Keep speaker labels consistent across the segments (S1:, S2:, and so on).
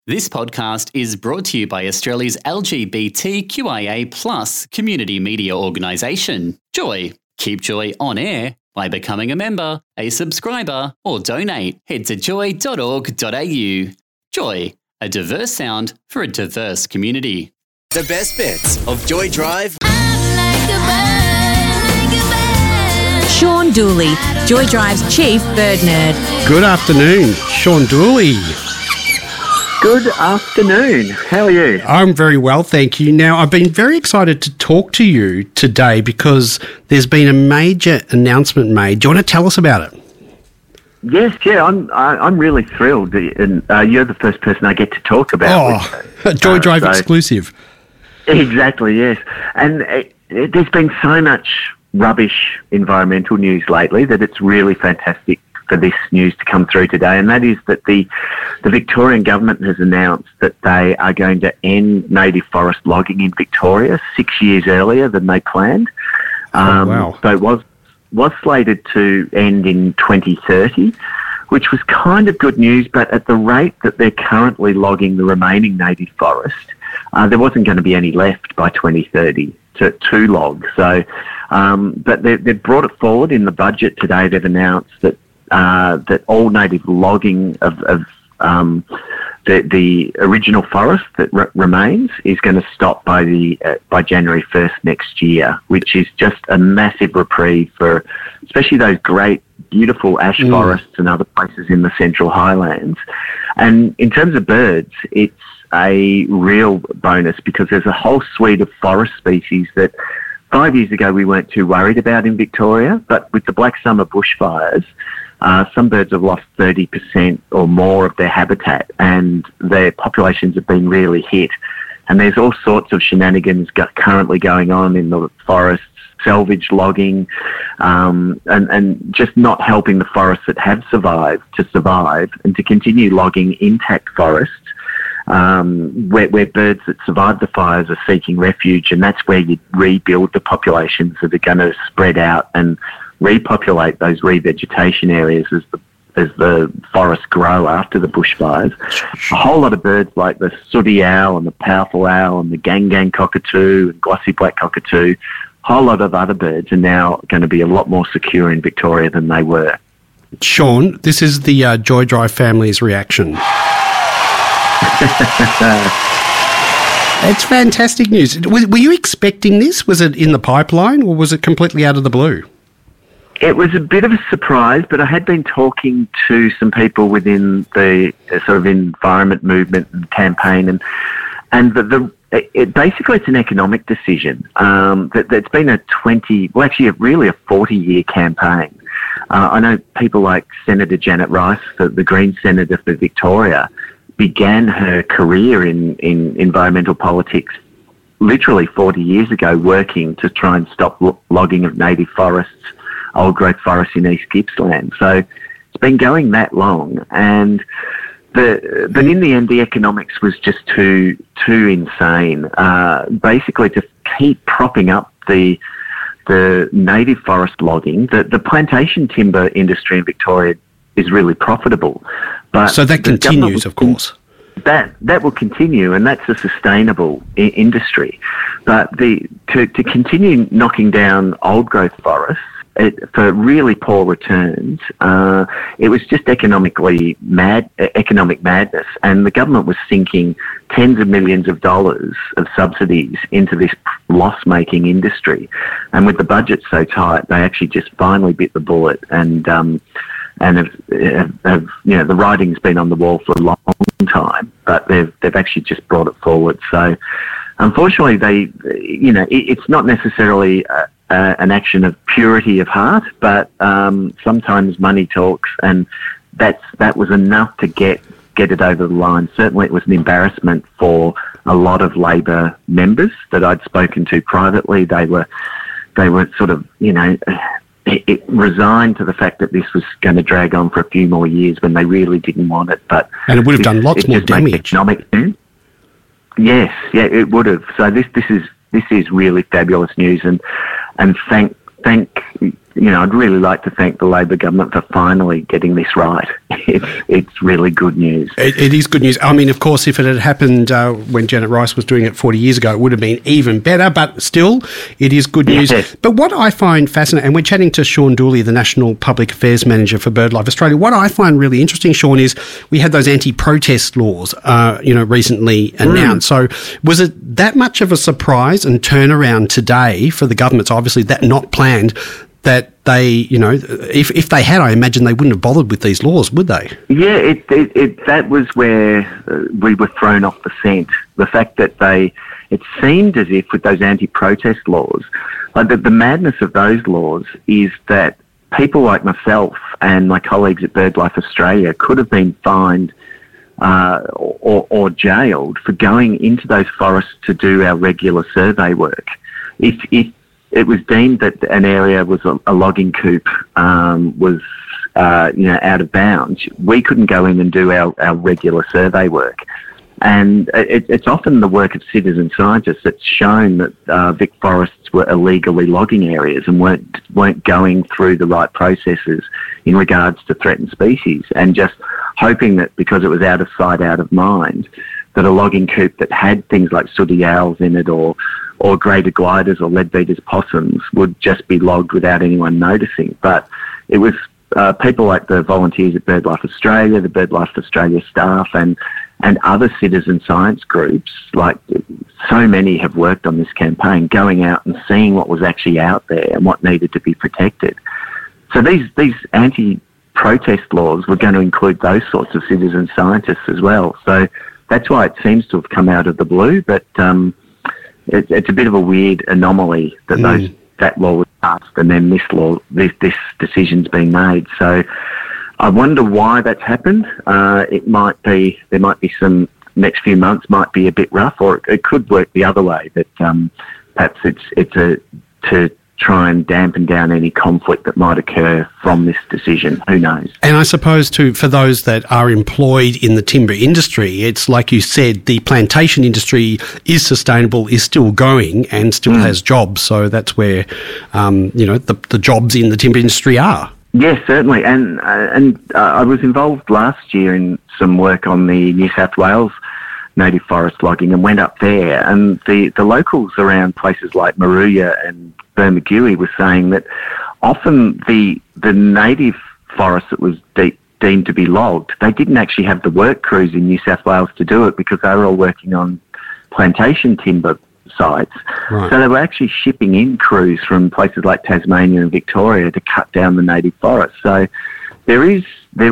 S1: This podcast is brought to you by Australia's LGBTQIA+ community media organisation, Joy. Keep Joy on air by becoming a member, a subscriber, or donate. Head to joy.org.au. Joy, a diverse sound for a diverse community.
S2: The best bits of Joy Drive.
S3: Sean Dooley, Joy Drive's chief bird nerd.
S4: Good afternoon, Sean Dooley.
S5: Good afternoon. How are you?
S4: I'm very well, thank you. Now, I've been very excited to talk to you today because there's been a major announcement made. Do you want to tell us about it?
S5: Yes, yeah, I'm really thrilled, and you're the first person I get to talk about.
S4: Oh, Joy Drive exclusive.
S5: Exactly, yes. And there's been so much rubbish environmental news lately that it's really fantastic for this news to come through today, and that is that the Victorian government has announced that they are going to end native forest logging in Victoria 6 years earlier than they planned.
S4: Wow.
S5: So it was slated to end in 2030, which was kind of good news, but at the rate that they're currently logging the remaining native forest, there wasn't going to be any left by 2030 to log. So, but they've brought it forward in the budget today. They've announced that all native logging of the original forest that remains is going to stop by January 1st next year, which is just a massive reprieve for especially those great, beautiful ash forests and other places in the Central Highlands. And in terms of birds, it's a real bonus because there's a whole suite of forest species that 5 years ago we weren't too worried about in Victoria, but with the Black Summer bushfires, some birds have lost 30% or more of their habitat, and their populations have been really hit. And there's all sorts of shenanigans currently going on in the forests, salvage logging, and just not helping the forests that have survived to survive and to continue logging intact forests, where birds that survived the fires are seeking refuge, and that's where you rebuild the populations that are going to spread out and repopulate those revegetation areas as the forests grow after the bushfires. A whole lot of birds like the sooty owl and the powerful owl and the gang cockatoo and glossy black cockatoo, a whole lot of other birds are now going to be a lot more secure in Victoria than they were.
S4: Sean, this is the Joy Drive family's reaction. It's fantastic news. Were you expecting this? Was it in the pipeline or was it completely out of the blue?
S5: It was a bit of a surprise, but I had been talking to some people within the sort of environment movement and campaign, and basically it's an economic decision. That's been a 40-year campaign. I know people like Senator Janet Rice, the Green Senator for Victoria, began her career in environmental politics literally 40 years ago, working to try and stop logging of native forests, old growth forests in East Gippsland. So it's been going that long, but in the end, the economics was just too insane. Basically, to keep propping up the native forest logging, the plantation timber industry in Victoria is really profitable. But
S4: so that continues, of course.
S5: That will continue, and that's a sustainable industry. But to continue knocking down old growth forests for really poor returns, it was just economic madness, and the government was sinking tens of millions of dollars of subsidies into this loss-making industry. And with the budget so tight, they actually just finally bit the bullet and have the writing's been on the wall for a long time, but they've actually just brought it forward. So, unfortunately, it's not necessarily an action of purity of heart, but sometimes money talks, and that was enough to get it over the line. Certainly, it was an embarrassment for a lot of Labor members that I'd spoken to privately. They were sort of, it resigned to the fact that this was going to drag on for a few more years when they really didn't want it.
S4: And it would have done lots more damage.
S5: Economic sense. Yes, yeah, it would have. So this is really fabulous news, and thank I'd really like to thank the Labor government for finally getting this right. It's really good news.
S4: It is good news. I mean, of course, if it had happened when Janet Rice was doing it 40 years ago, it would have been even better, but still, it is good news.
S5: Yes.
S4: But what I find fascinating, and we're chatting to Sean Dooley, the National Public Affairs Manager for BirdLife Australia, what I find really interesting, Sean, is we had those anti-protest laws, recently announced. So was it that much of a surprise and turnaround today for the government? So obviously that not planned, that they, if they had, I imagine they wouldn't have bothered with these laws, would they?
S5: Yeah, that was where we were thrown off the scent. The fact that it seemed as if with those anti-protest laws, like the madness of those laws is that people like myself and my colleagues at BirdLife Australia could have been fined or jailed for going into those forests to do our regular survey work. If it was deemed that an area was a logging coupe, was out of bounds, we couldn't go in and do our regular survey work. And it's often the work of citizen scientists that's shown that Vic forests were illegally logging areas and weren't going through the right processes in regards to threatened species, and just hoping that because it was out of sight, out of mind, that a logging coupe that had things like sooty owls in it or greater gliders or leadbeater's possums would just be logged without anyone noticing. But it was people like the volunteers at BirdLife Australia, the BirdLife Australia staff, and other citizen science groups, like so many have worked on this campaign, going out and seeing what was actually out there and what needed to be protected. So these anti-protest laws were going to include those sorts of citizen scientists as well. So that's why it seems to have come out of the blue, but it's a bit of a weird anomaly that that law was passed and then this decision's been made. So I wonder why that's happened. There might be some next few months might be a bit rough, or it could work the other way. That perhaps it's to try and dampen down any conflict that might occur from this decision. Who knows? And
S4: I suppose, too, for those that are employed in the timber industry, it's like you said, the plantation industry is sustainable, is still going and still has jobs. So that's where, the jobs in the timber industry are.
S5: Yes, certainly. And I was involved last year in some work on the New South Wales native forest logging and went up there, and the locals around places like Moruya and Bermagui were saying that often the native forest that was deemed to be logged, they didn't actually have the work crews in New South Wales to do it because they were all working on plantation timber sites. Right. So they were actually shipping in crews from places like Tasmania and Victoria to cut down the native forest. So there is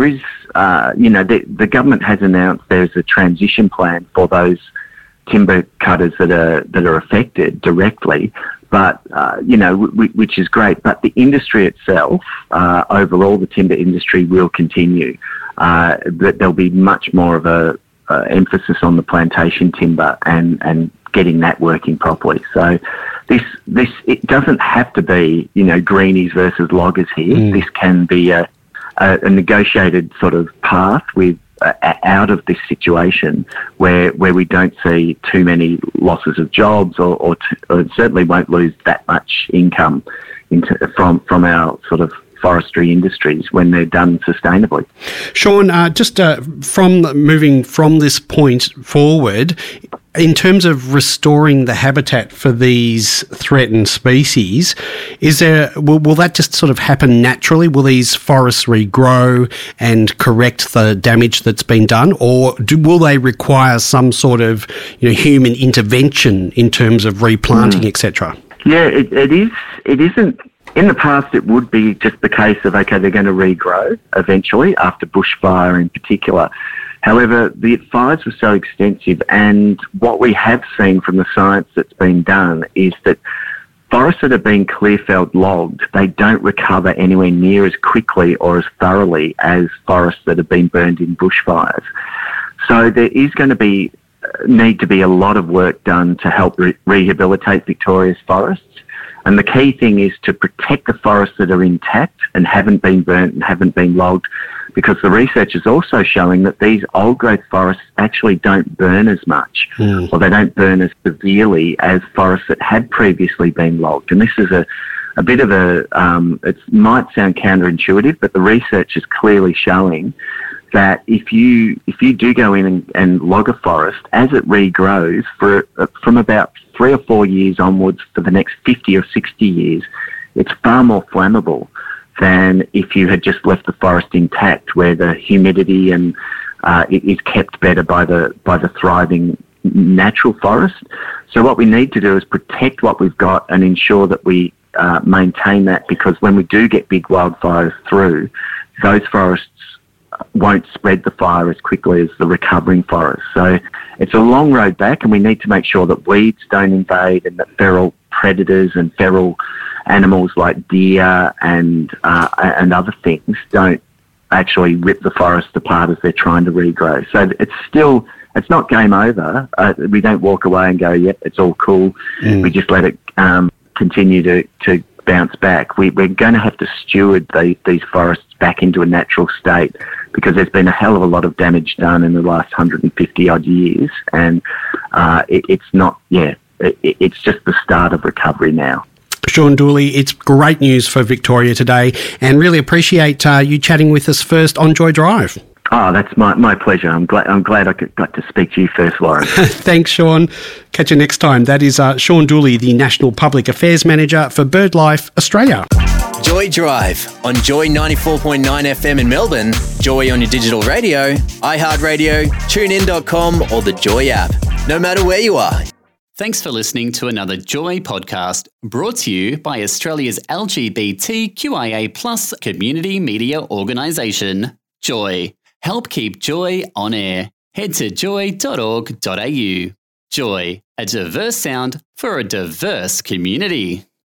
S5: the government has announced there's a transition plan for those timber cutters that are affected directly, but which is great. But the industry itself, overall, the timber industry will continue. But there'll be much more of a emphasis on the plantation timber and getting that working properly. So this it doesn't have to be greenies versus loggers here. This can be a negotiated sort of path with out of this situation where we don't see too many losses of jobs or certainly won't lose that much income from our sort of forestry industries when they're done sustainably.
S4: Sean, from moving from this point forward, in terms of restoring the habitat for these threatened species, will that just sort of happen naturally? Will these forests regrow and correct the damage that's been done, or will they require some sort of human intervention in terms of replanting, etc.? Yeah,
S5: it is. It isn't. In the past, it would be just the case of, okay, they're going to regrow eventually after bushfire in particular. However, the fires were so extensive, and what we have seen from the science that's been done is that forests that have been clear-felled logged, they don't recover anywhere near as quickly or as thoroughly as forests that have been burned in bushfires. So there is going to need to be a lot of work done to help rehabilitate Victoria's forests. And the key thing is to protect the forests that are intact and haven't been burnt and haven't been logged, because the research is also showing that these old-growth forests actually don't burn as much, or they don't burn as severely as forests that had previously been logged. And this is a a bit of it might sound counterintuitive, but the research is clearly showing that if you do go in and log a forest, as it regrows from about 3 or 4 years onwards for the next 50 or 60 years, it's far more flammable than if you had just left the forest intact, where the humidity and it is kept better by the thriving natural forest. So what we need to do is protect what we've got and ensure that we maintain that, because when we do get big wildfires through, those forests won't spread the fire as quickly as the recovering forest. So it's a long road back, and we need to make sure that weeds don't invade and that feral predators and feral animals like deer and other things don't actually rip the forest apart as they're trying to regrow. So it's not game over. We don't walk away and go, yep, it's all cool. We just let it continue to bounce back. We're going to have to steward these forests back into a natural state, because there's been a hell of a lot of damage done in the last 150 odd years, and it's just the start of recovery now.
S4: Sean Dooley, it's great news for Victoria today, and really appreciate you chatting with us first on Joy Drive.
S5: Oh, that's my pleasure. I'm glad I got to speak to you first, Lauren.
S4: Thanks, Sean. Catch you next time. That is Sean Dooley, the National Public Affairs Manager for BirdLife Australia.
S2: Joy Drive on Joy 94.9 FM in Melbourne, Joy on your digital radio, iHeartRadio, TuneIn.com or the Joy app. No matter where you are.
S1: Thanks for listening to another Joy podcast, brought to you by Australia's LGBTQIA+ community media organisation, Joy. Help keep Joy on air. Head to joy.org.au. Joy, a diverse sound for a diverse community.